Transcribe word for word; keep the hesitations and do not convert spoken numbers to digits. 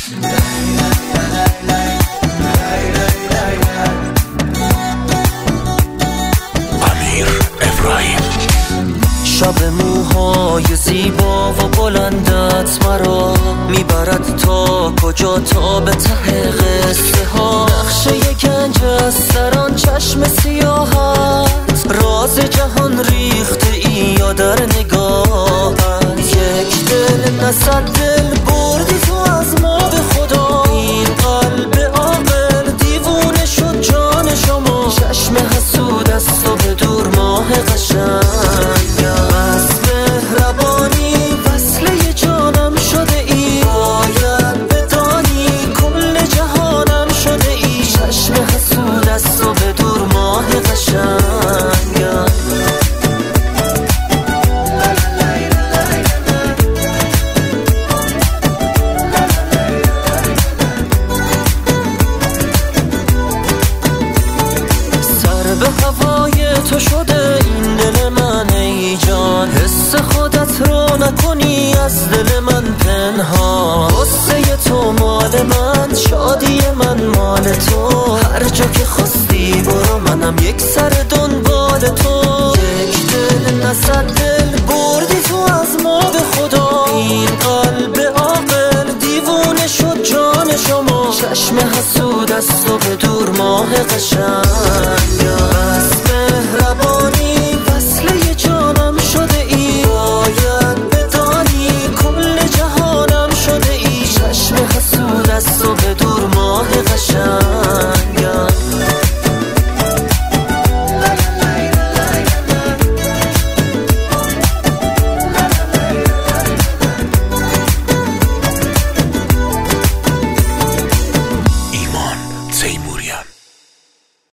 امیر ابراهیم. شب موهای زیبا و بلندت مرا میبرد تا کجا، تا به ته قصه ها. نقشه گنج از سران چشم سیاهت، راز جهان ریخته ای یا در نگاهت. یک دل نه صد دل بردی تو از ما به خدا، این قلب عاقل دیوونه شد جان شما. چشم حسود است و به دور ماه قشنگ، از مهربانی وصله جانم شده ای. باید بدانی کل جهانم شده ای. چشم حسود است و به دور ماه قشنگ. سر به هوای تو شده این دل من ای جان، حس خودت رو نکنی از دل من پنهان. غصه تو مال من، شادی من مال تو. هر جا که خواستی برو، منم یک سر دنبال تو. یک دل نه صد دل بردی تو از ما به خدا، این قلب عاقل دیوونه شد جان شما. چشم حسود است و به دور ماه قشنگ، از مهربانی وصله جانم شده ای. باید بدانی کل جهانم شده ای. چشم حسود است و به دور ماه قشنگ. ایمان تیموریان.